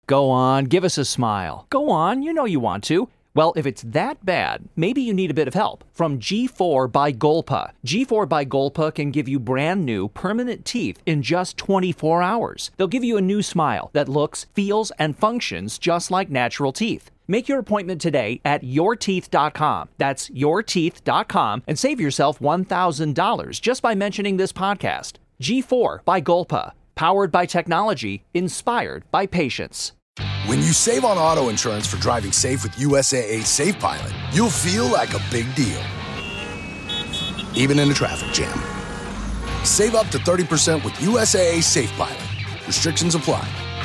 Go on, give us a smile. Go on, you know you want to. Well, if it's that bad, maybe you need a bit of help. From G4 by Golpa. G4 by Golpa can give you brand new, permanent teeth in just 24 hours. They'll give you a new smile that looks, feels, and functions just like natural teeth. Make your appointment today at yourteeth.com. That's yourteeth.com and save yourself $1,000 just by mentioning this podcast. G4 by Golpa. Powered by technology, inspired by patience. When you save on auto insurance for driving safe with USAA Safe Pilot, you'll feel like a big deal, even in a traffic jam. Save up to 30% with USAA Safe Pilot. Restrictions apply.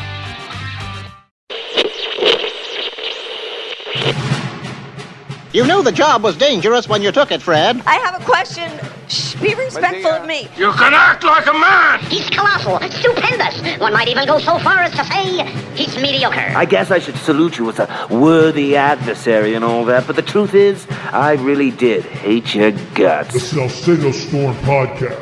You knew the job was dangerous when you took it, Fred. I have a question. Shh, be respectful of me. You can act like a man! He's colossal, stupendous. One might even go so far as to say he's mediocre. I guess I should salute you as a worthy adversary and all that, but the truth is, I really did hate your guts. The Salcedo Storm Podcast.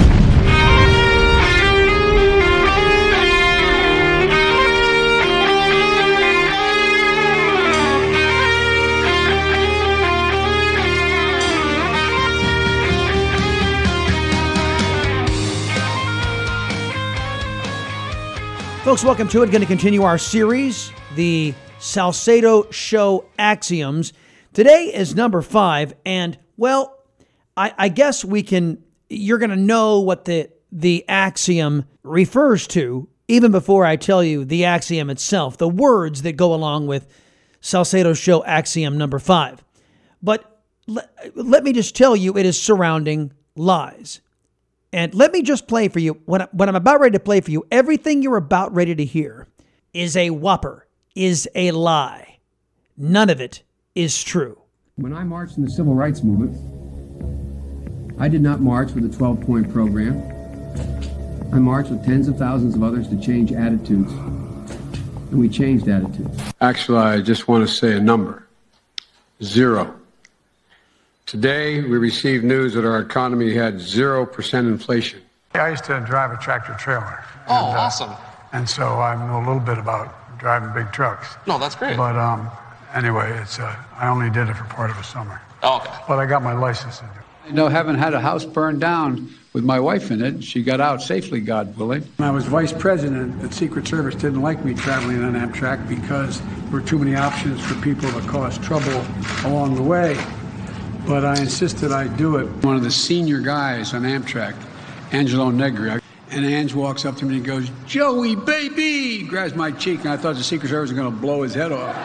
Folks, welcome to it. Going to continue our series, the Salcedo Show Axioms. Today is number 5, and, well, I guess you're going to know what the axiom refers to, even before I tell you the axiom itself, the words that go along with Salcedo Show Axiom number 5. But let me just tell you, it is surrounding lies. And let me just play for you, when I'm about ready to play for you, everything you're about ready to hear is a whopper, is a lie. None of it is true. When I marched in the civil rights movement, I did not march with a 12-point program. I marched with tens of thousands of others to change attitudes. And we changed attitudes. Actually, I just want to say a number. 0. Today, we received news that our economy had 0% inflation. I used to drive a tractor trailer. Oh, awesome. And so I know a little bit about driving big trucks. No, that's great. But anyway, I only did it for part of the summer. Oh, okay. But I got my license to do it. You know, having had a house burned down with my wife in it, she got out safely, God willing. When I was vice president, the Secret Service didn't like me traveling on Amtrak because there were too many options for people to cause trouble along the way. But I insisted I do it. One of the senior guys on Amtrak, Angelo Negri, and Ange walks up to me and he goes, "Joey, baby!" Grabs my cheek, and I thought the Secret Service was going to blow his head off.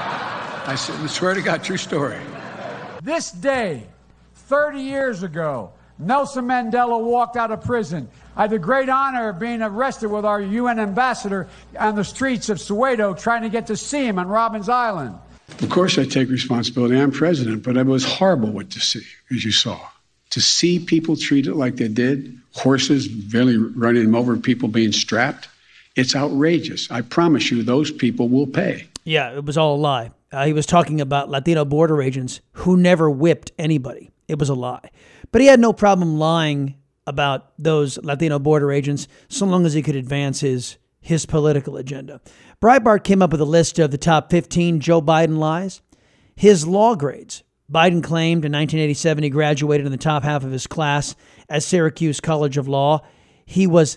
I said, I swear to God, true story. This day, 30 years ago, Nelson Mandela walked out of prison. I had the great honor of being arrested with our UN ambassador on the streets of Soweto, trying to get to see him on Robbins Island. Of course I take responsibility. I'm president, but it was horrible what to see, as you saw. To see people treated like they did, horses barely running them over, people being strapped, it's outrageous. I promise you those people will pay. Yeah, it was all a lie. He was talking about Latino border agents who never whipped anybody. It was a lie. But he had no problem lying about those Latino border agents so long as he could advance his political agenda. Breitbart came up with a list of the top 15 Joe Biden lies. His law grades. Biden claimed in 1987 he graduated in the top half of his class at Syracuse College of Law. He was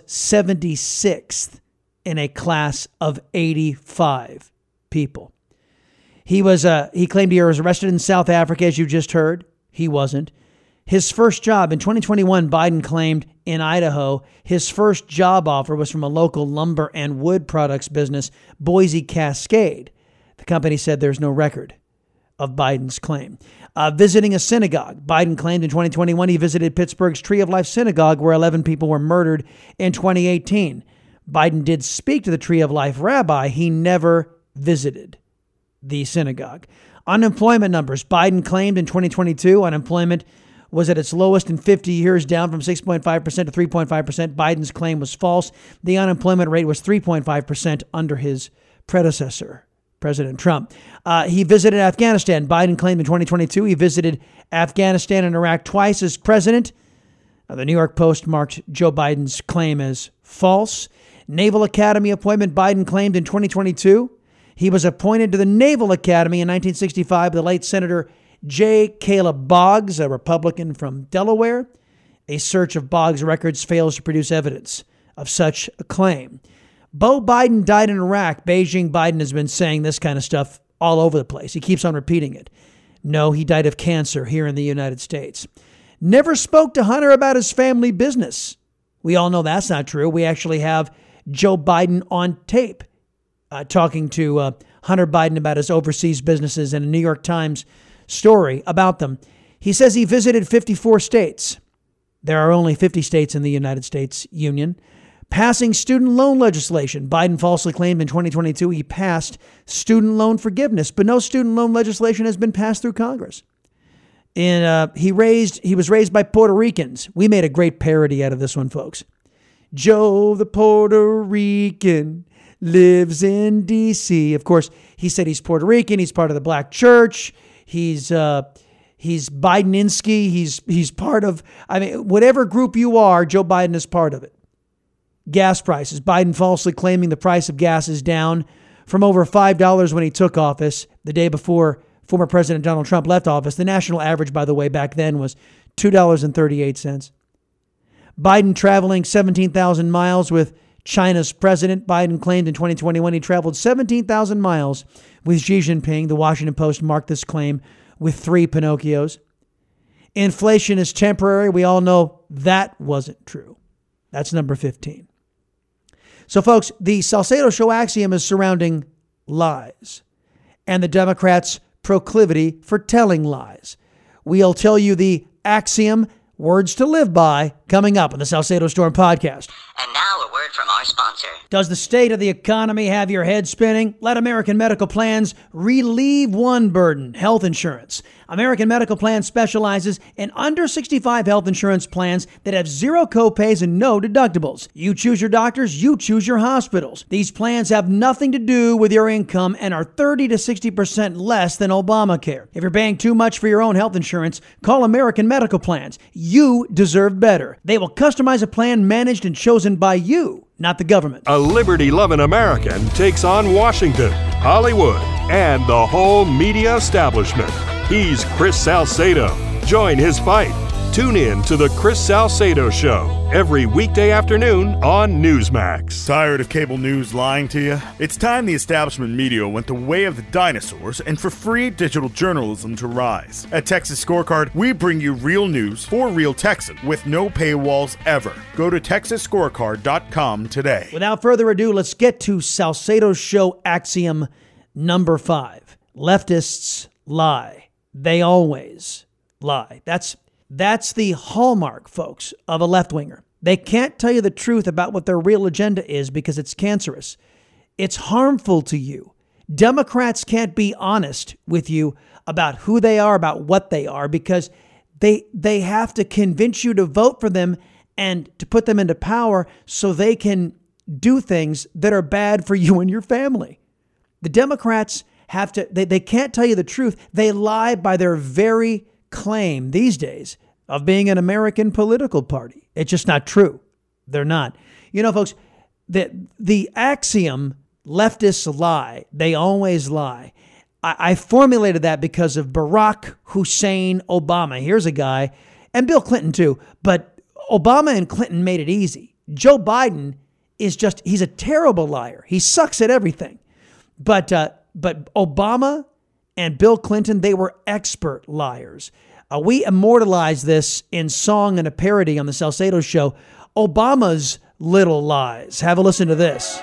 76th in a class of 85 people. He claimed he was arrested in South Africa, as you just heard. He wasn't. His first job in 2021, Biden claimed in Idaho, his first job offer was from a local lumber and wood products business, Boise Cascade. The company said there's no record of Biden's claim. Visiting a synagogue. Biden claimed in 2021 he visited Pittsburgh's Tree of Life Synagogue where 11 people were murdered in 2018. Biden did speak to the Tree of Life rabbi. He never visited the synagogue. Unemployment numbers. Biden claimed in 2022 unemployment was at its lowest in 50 years, down from 6.5% to 3.5%. Biden's claim was false. The unemployment rate was 3.5% under his predecessor, President Trump. He visited Afghanistan. Biden claimed in 2022 he visited Afghanistan and Iraq twice as president. The New York Post marked Joe Biden's claim as false. Naval Academy appointment Biden claimed in 2022. He was appointed to the Naval Academy in 1965 by the late Senator J. Caleb Boggs, a Republican from Delaware. A search of Boggs' records fails to produce evidence of such a claim. Beau Biden died in Iraq. Beijing Biden has been saying this kind of stuff all over the place. He keeps on repeating it. No, he died of cancer here in the United States. Never spoke to Hunter about his family business. We all know that's not true. We actually have Joe Biden on tape talking to Hunter Biden about his overseas businesses and a New York Times story about them. He says he visited 54 states. There are only 50 states in the United States Union. Passing student loan legislation. Biden falsely claimed in 2022 he passed student loan forgiveness, but no student loan legislation has been passed through Congress. And he was raised by Puerto Ricans. We made a great parody out of this one, folks. Joe the Puerto Rican lives in D.C. Of course, he said he's Puerto Rican. He's part of the black church. He's Bideninsky. He's part of, whatever group you are, Joe Biden is part of it. Gas prices. Biden falsely claiming the price of gas is down from over $5 when he took office the day before former President Donald Trump left office. The national average, by the way, back then was $2.38. Biden traveling 17,000 miles with China's president. Biden claimed in 2021 he traveled 17,000 miles with Xi Jinping. The Washington Post marked this claim with 3 Pinocchios. Inflation is temporary. We all know that wasn't true. That's number 15. So, folks, the Salcedo Show axiom is surrounding lies and the Democrats' proclivity for telling lies. We'll tell you the axiom, words to live by, coming up on the Salcedo Storm podcast. And now a word from our sponsor. Does the state of the economy have your head spinning? Let American Medical Plans relieve one burden, health insurance. American Medical Plans specializes in under 65 health insurance plans that have 0 copays and no deductibles. You choose your doctors, you choose your hospitals. These plans have nothing to do with your income and are 30 to 60% less than Obamacare. If you're paying too much for your own health insurance, call American Medical Plans. You deserve better. They will customize a plan managed and chosen by you, not the government. A liberty-loving American takes on Washington, Hollywood, and the whole media establishment. He's Chris Salcedo. Join his fight. Tune in to The Chris Salcedo Show every weekday afternoon on Newsmax. Tired of cable news lying to you? It's time the establishment media went the way of the dinosaurs and for free digital journalism to rise. At Texas Scorecard, we bring you real news for real Texans with no paywalls ever. Go to TexasScorecard.com today. Without further ado, let's get to Salcedo Show axiom number 5. Leftists lie. They always lie. That's the hallmark, folks, of a left-winger. They can't tell you the truth about what their real agenda is because it's cancerous. It's harmful to you. Democrats can't be honest with you about who they are, about what they are, because they have to convince you to vote for them and to put them into power so they can do things that are bad for you and your family. The Democrats have to, they can't tell you the truth. They lie by their very claim these days of being an American political party. It's just not true. They're not. You know, folks, the axiom, leftists lie, they always lie. I formulated that because of Barack Hussein Obama. Here's a guy, and Bill Clinton too, but Obama and Clinton made it easy. Joe Biden is he's a terrible liar. He sucks at everything. But Obama and Bill Clinton, they were expert liars. We immortalized this in song and a parody on the Salcedo Show, Obama's Little Lies. Have a listen to this.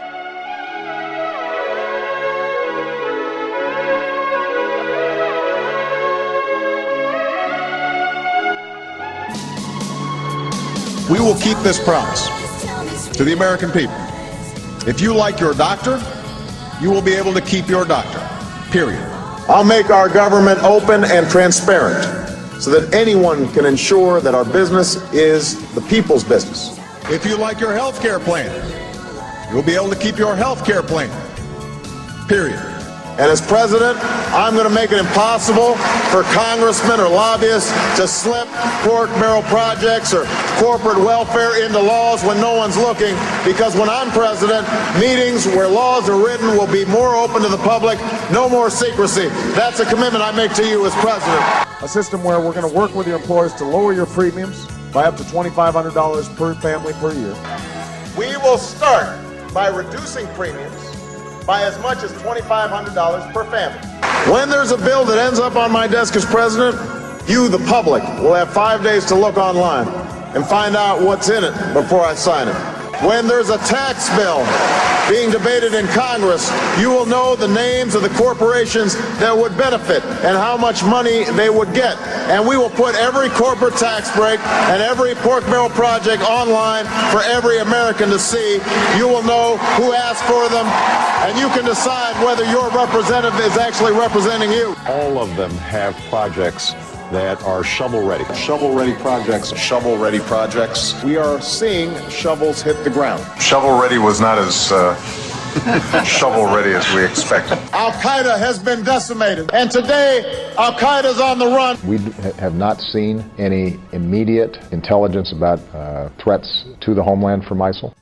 We will keep this promise to the American people. If you like your doctor, you will be able to keep your doctor, period. I'll make our government open and transparent so that anyone can ensure that our business is the people's business. If you like your health care plan, you'll be able to keep your health care plan, period. And as president, I'm going to make it impossible for congressmen or lobbyists to slip pork barrel projects or corporate welfare into laws when no one's looking, because when I'm president, meetings where laws are written will be more open to the public, no more secrecy. That's a commitment I make to you as president. A system where we're going to work with your employers to lower your premiums by up to $2,500 per family per year. We will start by reducing premiums by as much as $2,500 per family. When there's a bill that ends up on my desk as president, you, the public, will have 5 days to look online and find out what's in it before I sign it. When there's a tax bill being debated in Congress, you will know the names of the corporations that would benefit and how much money they would get. And we will put every corporate tax break and every pork barrel project online for every American to see. You will know who asked for them, and you can decide whether your representative is actually representing you. All of them have projects that are shovel-ready. Shovel-ready projects. Shovel-ready projects. We are seeing shovels hit the ground. Shovel-ready was not as shovel-ready as we expected. Al-Qaeda has been decimated, and today Al-Qaeda's on the run. We have not seen any immediate intelligence about threats to the homeland from ISIL.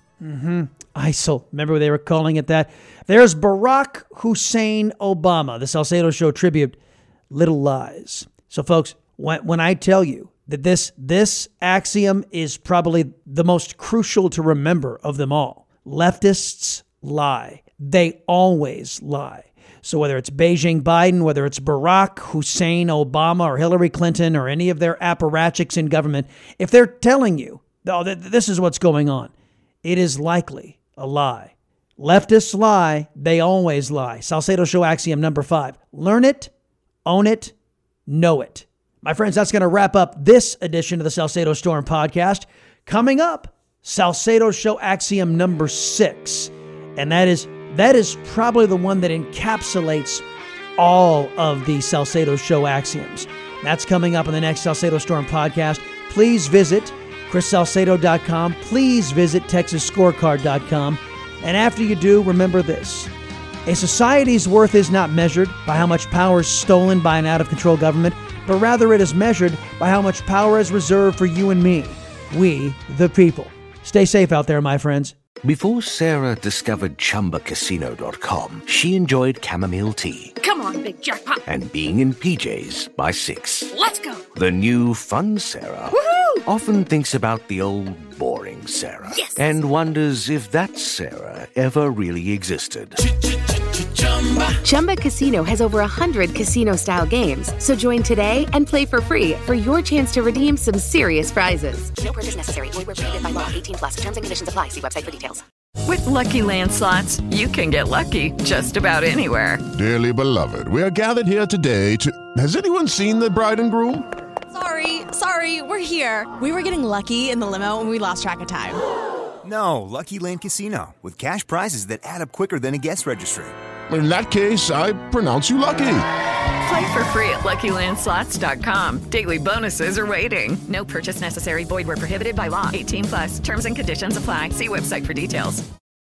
ISIL. Remember they were calling it that? There's Barack Hussein Obama. The Salcedo Show tribute. Little lies. So, folks, when I tell you that this axiom is probably the most crucial to remember of them all, leftists lie. They always lie. So whether it's Beijing Biden, whether it's Barack Hussein Obama or Hillary Clinton or any of their apparatchiks in government, if they're telling you, oh, this is what's going on, it is likely a lie. Leftists lie. They always lie. Salcedo Show axiom number 5. Learn it, own it, know it. My friends, that's going to wrap up this edition of the Salcedo Storm podcast. Coming up, Salcedo Show axiom number 6. And that is probably the one that encapsulates all of the Salcedo Show axioms. That's coming up in the next Salcedo Storm podcast. Please visit ChrisSalcedo.com. Please visit TexasScorecard.com. And after you do, remember this. A society's worth is not measured by how much power is stolen by an out-of-control government, but rather it is measured by how much power is reserved for you and me, we, the people. Stay safe out there, my friends. Before Sarah discovered ChumbaCasino.com, she enjoyed chamomile tea. Come on, big jackpot. And being in PJs by 6. Let's go. The new fun Sarah often thinks about the old boring Sarah. Yes. And wonders if that Sarah ever really existed. Chumba Casino has over 100 casino-style games. So join today and play for free for your chance to redeem some serious prizes. No purchase necessary. Void where prohibited by law. 18+. Terms and conditions apply. See website for details. With Lucky Land Slots, you can get lucky just about anywhere. Dearly beloved, we are gathered here today to... Has anyone seen the bride and groom? Sorry, we're here. We were getting lucky in the limo and we lost track of time. No, Lucky Land Casino, with cash prizes that add up quicker than a guest registry. In that case, I pronounce you lucky. Play for free at LuckyLandSlots.com. Daily bonuses are waiting. No purchase necessary. Void where prohibited by law. 18+. Terms and conditions apply. See website for details.